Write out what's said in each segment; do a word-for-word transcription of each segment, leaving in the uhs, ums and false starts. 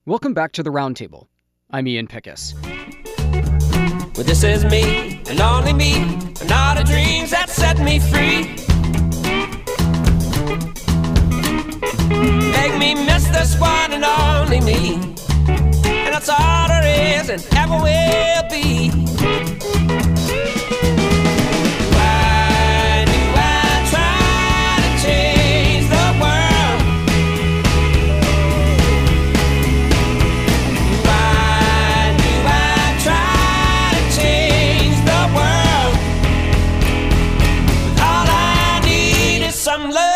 Welcome back to the Roundtable. I'm Ian Pickus. Well, this is me, and only me, and all the dreams that set me free. Make me miss this one and only me, and that's all there is and ever will be. Why do I try to change the world? Why do I try to change the world? All I need is some love.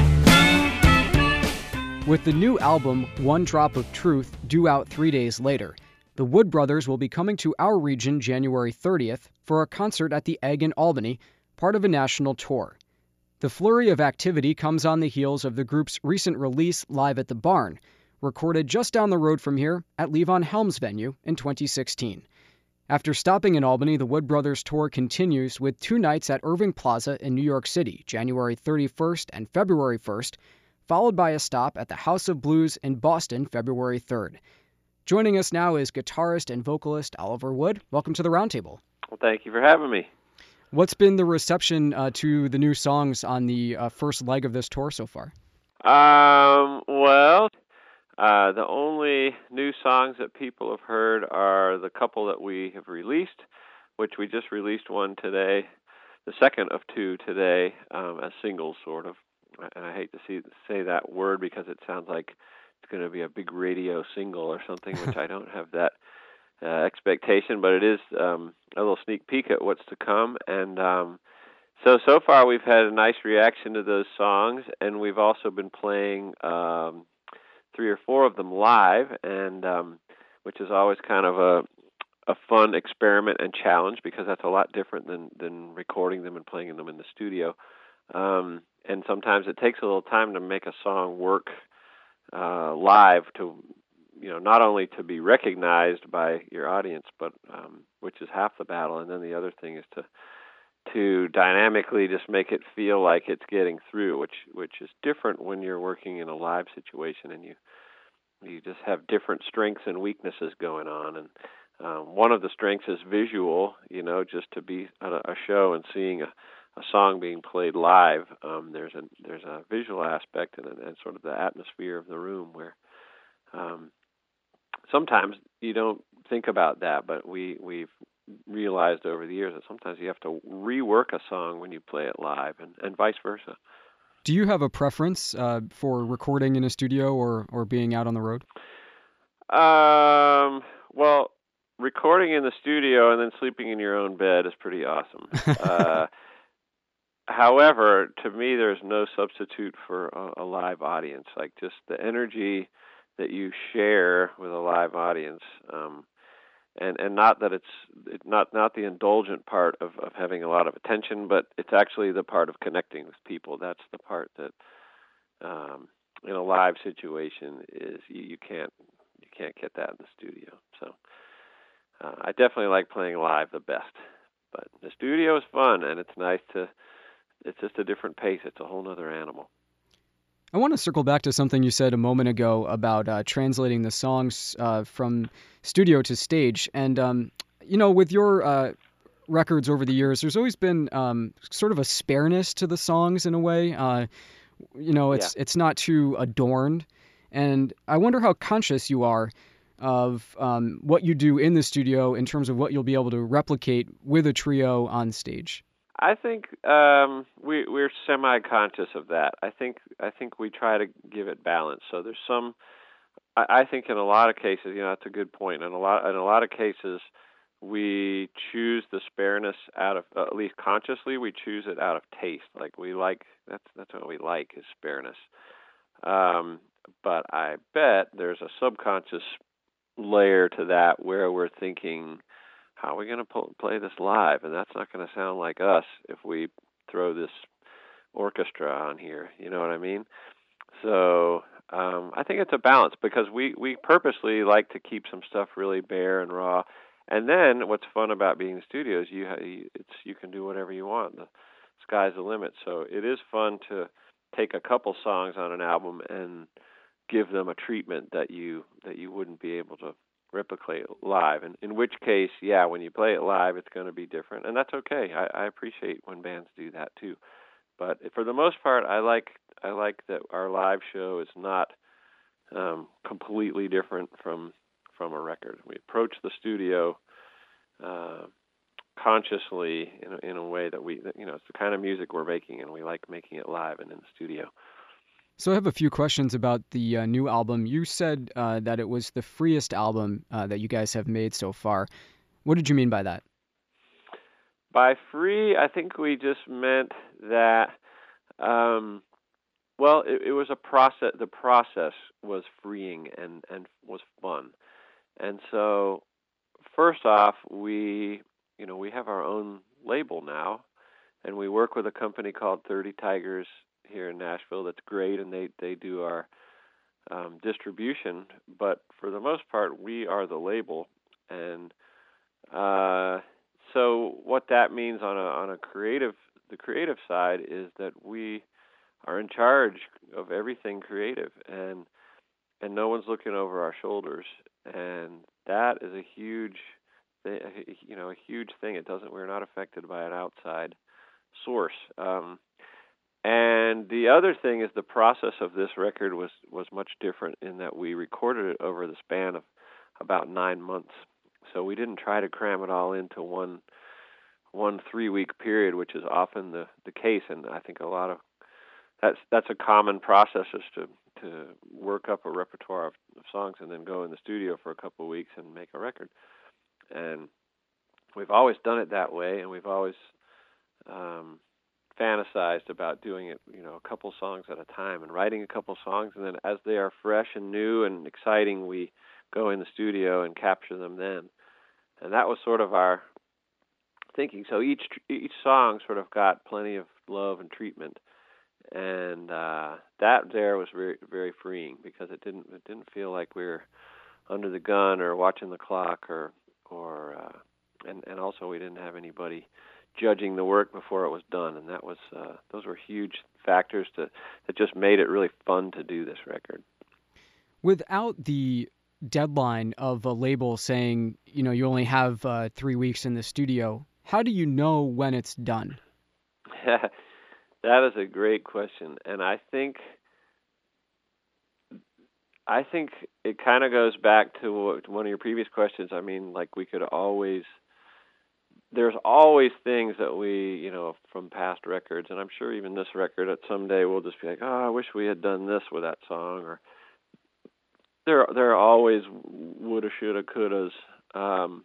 With the new album, One Drop of Truth, due out three days later, the Wood Brothers will be coming to our region January thirtieth for a concert at the Egg in Albany, part of a national tour. The flurry of activity comes on the heels of the group's recent release, Live at the Barn, recorded just down the road from here at Levon Helm's venue in twenty sixteen. After stopping in Albany, the Wood Brothers tour continues with two nights at Irving Plaza in New York City, January thirty-first and February first, followed by a stop at the House of Blues in Boston, February third. Joining us now is guitarist and vocalist Oliver Wood. Welcome to the Roundtable. Well, thank you for having me. What's been the reception uh, to the new songs on the uh, first leg of this tour so far? Um, well, uh, the only new songs that people have heard are the couple that we have released, which we just released one today, the second of two today, um, as singles, sort of. And I hate to see, say that word because it sounds like it's going to be a big radio single or something, which I don't have that uh, expectation, but it is um, a little sneak peek at what's to come. And um, so, so far we've had a nice reaction to those songs, and we've also been playing um, three or four of them live, and um, which is always kind of a, a fun experiment and challenge because that's a lot different than, than recording them and playing them in the studio. Um, and sometimes it takes a little time to make a song work uh, live to, you know, not only to be recognized by your audience, but um, which is half the battle, and then the other thing is to to dynamically just make it feel like it's getting through, which which is different when you're working in a live situation and you you just have different strengths and weaknesses going on. And um, one of the strengths is visual, you know, just to be at a, a show and seeing a a song being played live, um, there's a there's a visual aspect and, and sort of the atmosphere of the room where um, sometimes you don't think about that, but we we've realized over the years that sometimes you have to rework a song when you play it live, and, and vice versa. Do you have a preference uh, for recording in a studio or or being out on the road? Um, well, recording in the studio and then sleeping in your own bed is pretty awesome. uh, However, to me, there's no substitute for a, a live audience. Like just the energy that you share with a live audience, um, and and not that it's it, not not the indulgent part of, of having a lot of attention, but it's actually the part of connecting with people. That's the part that um, in a live situation is you, you can't you can't get that in the studio. So uh, I definitely like playing live the best, but the studio is fun and it's nice to. It's just a different pace. It's a whole other animal. I want to circle back to something you said a moment ago about uh, translating the songs uh, from studio to stage. And, um, you know, with your uh, records over the years, there's always been um, sort of a spareness to the songs in a way. Uh, you know, it's yeah. it's not too adorned. And I wonder how conscious you are of um, what you do in the studio in terms of what you'll be able to replicate with a trio on stage. I think um, we, we're semi-conscious of that. I think I think we try to give it balance. So there's some. I, I think in a lot of cases, you know, that's a good point. In a lot in a lot of cases, we choose the spareness out of uh, at least consciously. We choose it out of taste. Like we like that's that's what we like is spareness. Um, but I bet there's a subconscious layer to that where we're thinking, how are we going to play this live? And that's not going to sound like us if we throw this orchestra on here. You know what I mean? So um, I think it's a balance because we, we purposely like to keep some stuff really bare and raw. And then what's fun about being in the studio is you ha- it's you can do whatever you want. The sky's the limit. So it is fun to take a couple songs on an album and give them a treatment that you that you wouldn't be able to replicate live. And in which case, yeah, when you play it live, it's going to be different, and that's okay. I, I appreciate when bands do that too. But for the most part, I like I like that our live show is not um, completely different from from a record. We approach the studio uh, consciously in a, in a way that we, that, you know, it's the kind of music we're making, and we like making it live and in the studio. So I have a few questions about the uh, new album. You said uh, that it was the freest album uh, that you guys have made so far. What did you mean by that? By free, I think we just meant that, um, well, it, it was a process. The process was freeing and, and was fun. And so, first off, we, you know, we have our own label now, and we work with a company called thirty Tigers here in Nashville. That's great, and they, they do our um, distribution. But for the most part, we are the label, and uh, so what that means on a on a creative the creative side is that we are in charge of everything creative, and and no one's looking over our shoulders, and that is a huge, you know, a huge thing. It doesn't. We're not affected by an outside source. Um, and the other thing is the process of this record was was much different in that we recorded it over the span of about nine months. So we didn't try to cram it all into one one three week period, which is often the, the case. And I think a lot of that's that's a common process, is to to work up a repertoire of, of songs and then go in the studio for a couple of weeks and make a record. And we've always done it that way, and we've always um, fantasized about doing it, you know, a couple songs at a time and writing a couple songs, and then as they are fresh and new and exciting, we go in the studio and capture them then. And that was sort of our thinking. So each each song sort of got plenty of love and treatment, and uh, that there was very very freeing, because it didn't it didn't feel like we were under the gun or watching the clock, or or uh, and and also we didn't have anybody judging the work before it was done, and that was uh, those were huge factors to that just made it really fun to do this record. Without the deadline of a label saying, you know, you only have uh, three weeks in the studio, how do you know when it's done? That is a great question, and I think I think it kind of goes back to what, one of your previous questions. I mean, like, we could always there's always things that we, you know, from past records, and I'm sure even this record, at someday we'll just be like, oh, I wish we had done this with that song, or there there are always woulda, shoulda, couldas. Um,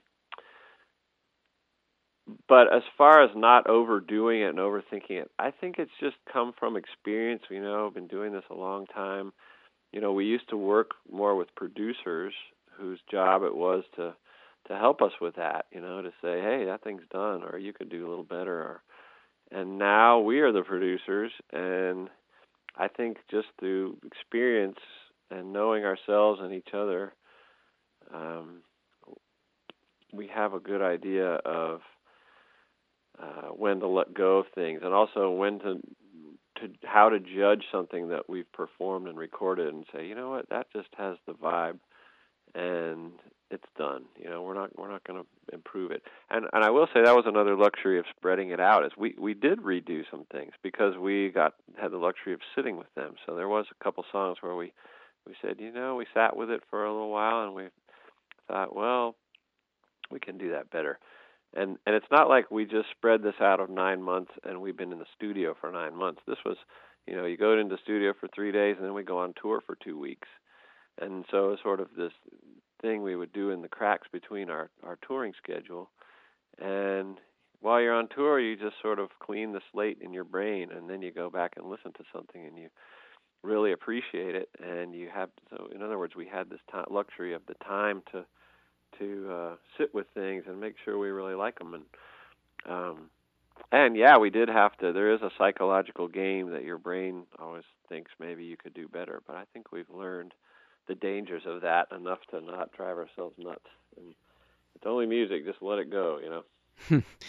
but as far as not overdoing it and overthinking it, I think it's just come from experience. You know, I've been doing this a long time. You know, we used to work more with producers whose job it was to to help us with that, you know, to say, hey, that thing's done, or you could do a little better. Or, and now we are the producers, and I think just through experience and knowing ourselves and each other, um, we have a good idea of uh, when to let go of things, and also when to, to how to judge something that we've performed and recorded and say, you know what, that just has the vibe, and it's done. You know, we're not we're not going to improve it. And and I will say that was another luxury of spreading it out, is we, we did redo some things because we got had the luxury of sitting with them. So there was a couple songs where we, we said, you know, we sat with it for a little while, and we thought, well, we can do that better. And and it's not like we just spread this out of nine months and we've been in the studio for nine months. This was, you know, you go into the studio for three days and then we go on tour for two weeks. And so it's sort of this thing we would do in the cracks between our, our touring schedule. And while you're on tour, you just sort of clean the slate in your brain, and then you go back and listen to something and you really appreciate it. And you have, so in other words, we had this t- luxury of the time to to uh, sit with things and make sure we really like them. And um, and yeah, we did have to, there is a psychological game that your brain always thinks maybe you could do better, but I think we've learned the dangers of that enough to not drive ourselves nuts. And it's only music, just let it go, you know.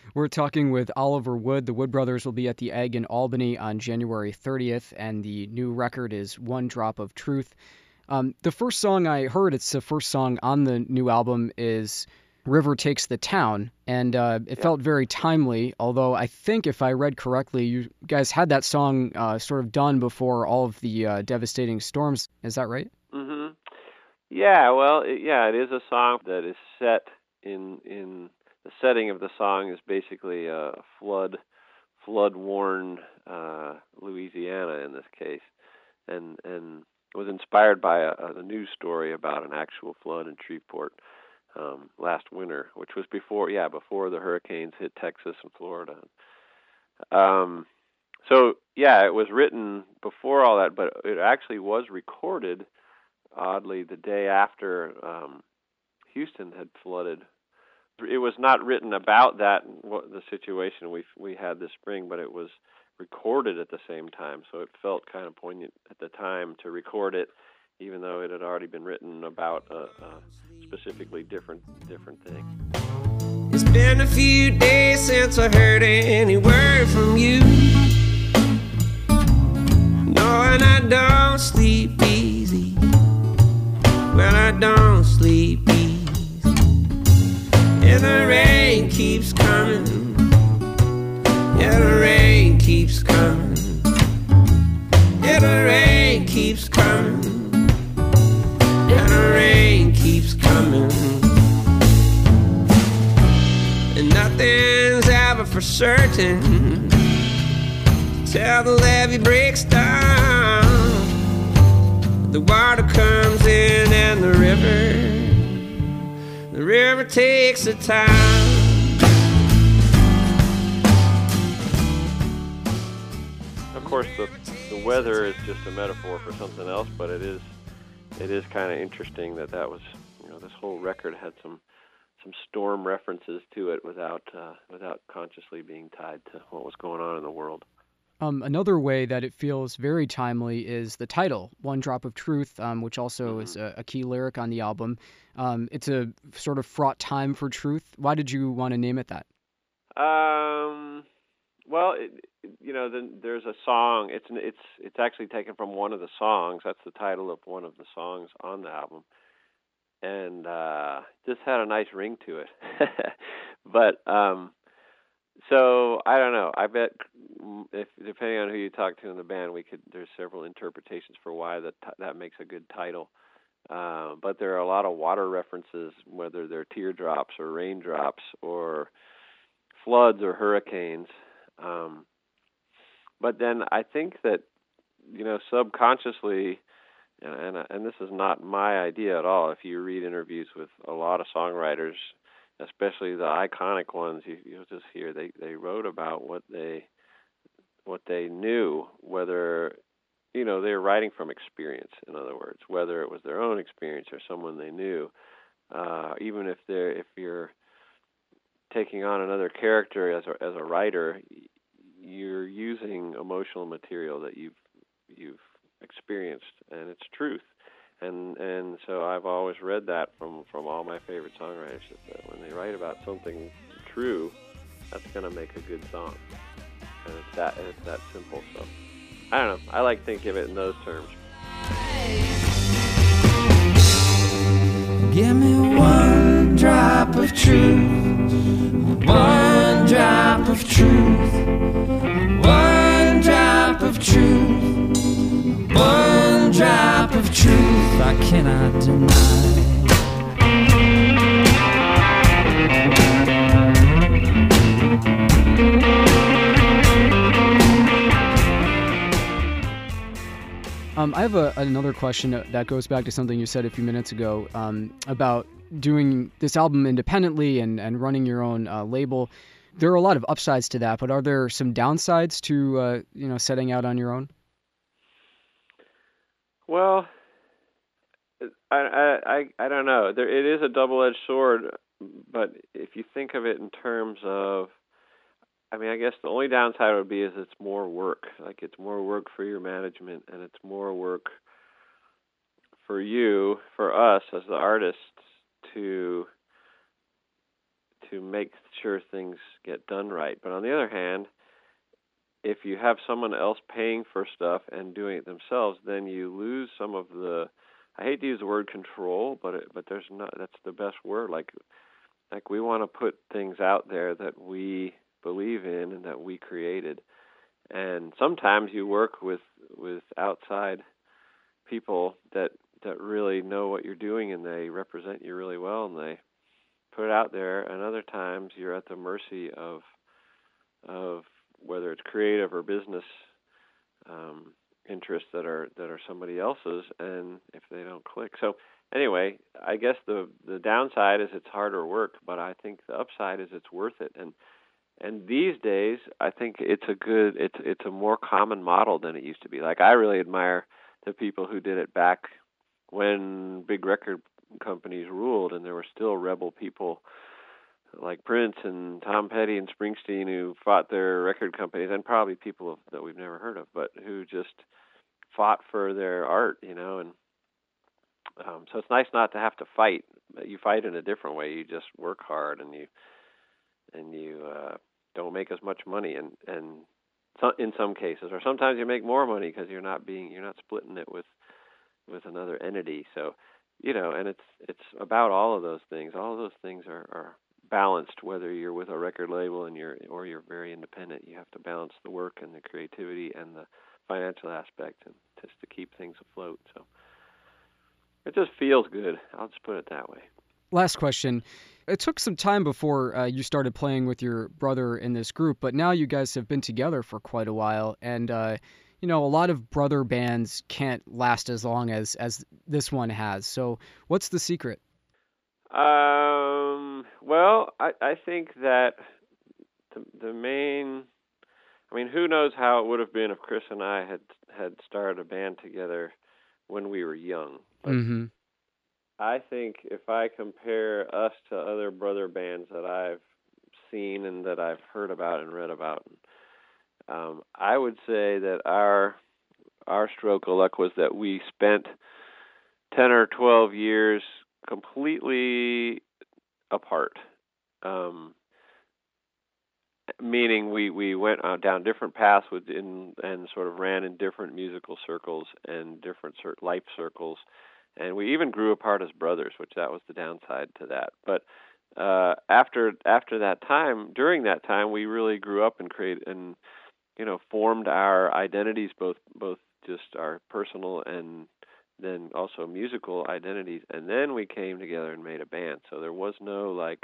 We're talking with Oliver Wood. The Wood Brothers will be at the Egg in Albany on January thirtieth, and the new record is One Drop of Truth. Um, the first song I heard, it's the first song on the new album, is River Takes the Town, and uh, it Yeah. felt very timely, although I think if I read correctly, you guys had that song uh, sort of done before all of the uh, devastating storms. Is that right? hmm Yeah, well, it, yeah, it is a song that is set in in the setting of the song is basically a flood flood-worn uh, Louisiana in this case, and and was inspired by a, a news story about an actual flood in Shreveport um, last winter, which was before, yeah, before the hurricanes hit Texas and Florida. Um, so yeah, it was written before all that, but it actually was recorded, oddly, the day after um, Houston had flooded. It was not written about that, what the situation we we had this spring, but it was recorded at the same time, so it felt kind of poignant at the time to record it, even though it had already been written about a, a specifically different different thing. It's been a few days since I heard any word from you. No, and I don't sleep easy. Well, I don't sleep easy. And the rain keeps coming. Yeah, the rain keeps coming. Yeah, the rain keeps coming. Yeah, the rain keeps coming. And nothing's ever for certain till the levee breaks down. The water comes in and the river The river takes the town. Of course, the the weather is just a metaphor for something else, but it is it is kind of interesting that that was, you know, this whole record had some some storm references to it without uh, without consciously being tied to what was going on in the world. Um, another way that it feels very timely is the title, One Drop of Truth, um, which also Mm-hmm. is a, a key lyric on the album. Um, it's a sort of fraught time for truth. Why did you want to name it that? Um, well, it, it- you know, then there's a song. It's it's it's actually taken from one of the songs. That's the title of one of the songs on the album, and uh, just had a nice ring to it. But um, so I don't know. I bet if depending on who you talk to in the band, we could. There's several interpretations for why that that makes a good title. Uh, but there are a lot of water references, whether they're teardrops or raindrops or floods or hurricanes. Um, but then I think that, you know, subconsciously, and, and and this is not my idea at all. If you read interviews with a lot of songwriters, especially the iconic ones, you, you'll just hear they, they wrote about what they what they knew, whether, you know, they were writing from experience. In other words, whether it was their own experience or someone they knew. Uh, even if they're if you're taking on another character as a as a writer, you're using emotional material that you've you've experienced, and it's truth. And and so I've always read that from, from all my favorite songwriters, that when they write about something true, that's going to make a good song. And it's that and it's that simple. So I don't know. I like thinking of it in those terms. Give me one drop of truth, one drop of truth, one drop of truth, one drop of truth I cannot deny. Um, I have a, another question that goes back to something you said a few minutes ago um, about doing this album independently and, and running your own uh, label. There are a lot of upsides to that, but are there some downsides to uh, you know setting out on your own? Well, I I I, I don't know. There, it is a double-edged sword, but if you think of it in terms of, I mean, I guess the only downside would be is it's more work. Like, it's more work for your management, and it's more work for you, for us as the artists, to to make sure things get done right. But on the other hand, if you have someone else paying for stuff and doing it themselves, then you lose some of the, I hate to use the word control, but it, but there's not, that's the best word. Like, like we want to put things out there that we believe in and that we created. And sometimes you work with, with outside people that, that really know what you're doing and they represent you really well and they put it out there. And other times you're at the mercy of, of, whether it's creative or business um, interests that are that are somebody else's, and if they don't click. So anyway, I guess the the downside is it's harder work, but I think the upside is it's worth it. And and these days, I think it's a good it's it's a more common model than it used to be. Like I really admire the people who did it back when big record companies ruled, and there were still rebel people like Prince and Tom Petty and Springsteen who fought their record companies, and probably people that we've never heard of, but who just fought for their art, you know. And um, so it's nice not to have to fight. You fight in a different way. You just work hard, and you and you uh, don't make as much money, and and so, in some cases, or sometimes you make more money because you're not being you're not splitting it with with another entity. So you know, and it's it's about all of those things. All of those things are. are balanced, whether you're with a record label and you're or you're very independent. You have to balance the work and the creativity and the financial aspect, and just to keep things afloat. So it just feels good. I'll just put it that way. Last question. It took some time before uh, you started playing with your brother in this group, but now you guys have been together for quite a while, and uh, you know, a lot of brother bands can't last as long as as this one has. So what's the secret? Um, well, I, I think that the, the main, I mean, who knows how it would have been if Chris and I had, had started a band together when we were young. But mm-hmm. I think if I compare us to other brother bands that I've seen and that I've heard about and read about, um, I would say that our, our stroke of luck was that we spent ten or twelve years completely apart, um, meaning we, we went uh, down different paths within and sort of ran in different musical circles and different cir- life circles, and we even grew apart as brothers, which that was the downside to that. But uh, after after that time, during that time, we really grew up and created and you know formed our identities, both both just our personal and then also musical identities, and then we came together and made a band. So there was no, like,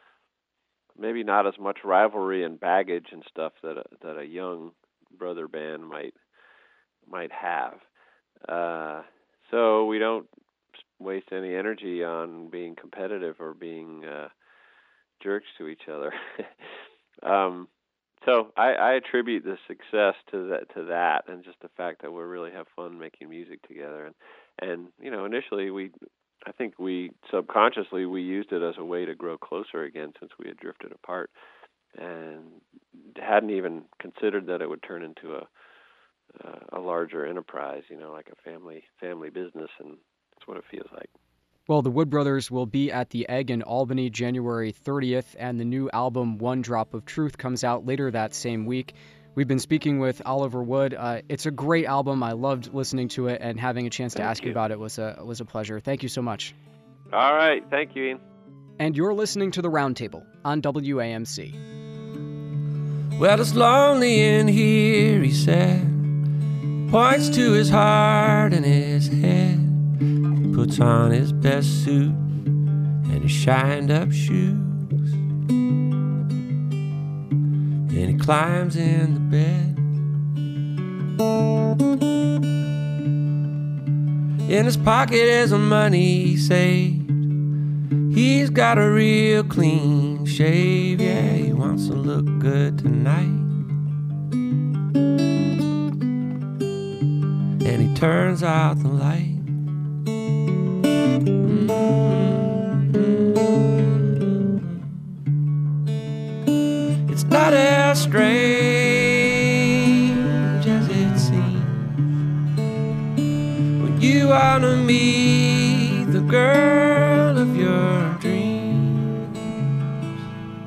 maybe not as much rivalry and baggage and stuff that a, that a young brother band might might have. Uh, so we don't waste any energy on being competitive or being uh, jerks to each other. um, so I, I attribute the success to that to that, and just the fact that we really have fun making music together. And And, you know, initially we, I think we subconsciously we used it as a way to grow closer again since we had drifted apart and hadn't even considered that it would turn into a a larger enterprise, you know, like a family family business, and that's what it feels like. Well, the Wood Brothers will be at the Egg in Albany January thirtieth, and the new album One Drop of Truth comes out later that same week. We've been speaking with Oliver Wood. Uh, it's a great album. I loved listening to it, and having a chance to Thank ask you. you about it was a was a pleasure. Thank you so much. All right. Thank you, Ian. And you're listening to The Roundtable on W A M C. Well, it's lonely in here, he said. Points to his heart and his head. Puts on his best suit and his shined up shoes. And he climbs in the bed. In his pocket is the money he saved. He's got a real clean shave. Yeah, he wants to look good tonight. And he turns out the light. It's not as strange as it seems when you want to meet the girl of your dreams.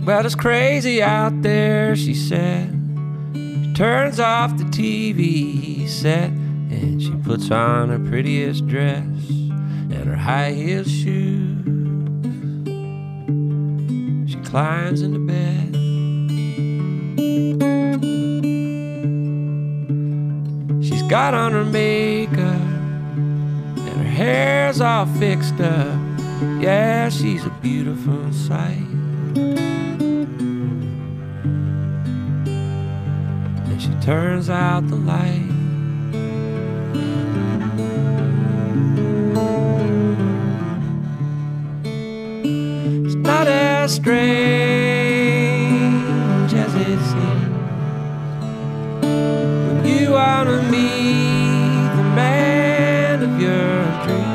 Well, it's crazy out there, she said. She turns off the T V set and she puts on her prettiest dress and her high heel shoes. She climbs into bed. She's got on her makeup and her hair's all fixed up. Yeah, she's a beautiful sight. And she turns out the light. It's not as strange as it seems when you wanna meet the man of your dreams.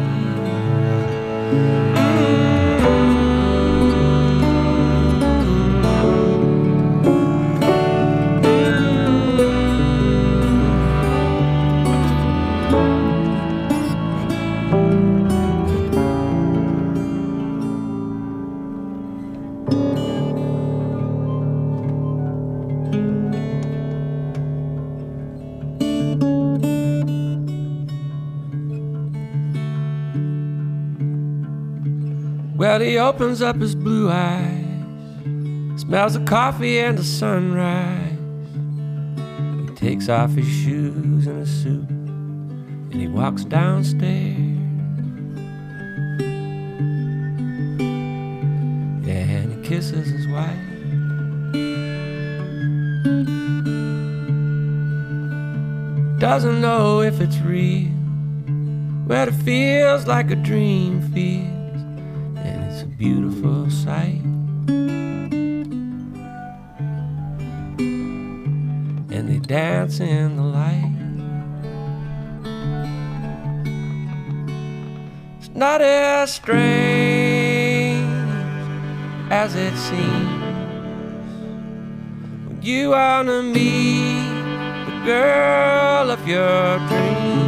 Well, he opens up his blue eyes, smells of coffee and the sunrise. He takes off his shoes and his suit, and he walks downstairs. And he kisses his wife. Doesn't know if it's real, but it feels like a dream feels. It's a beautiful sight. And they dance in the light. It's not as strange as it seems when you wanna meet the girl of your dreams.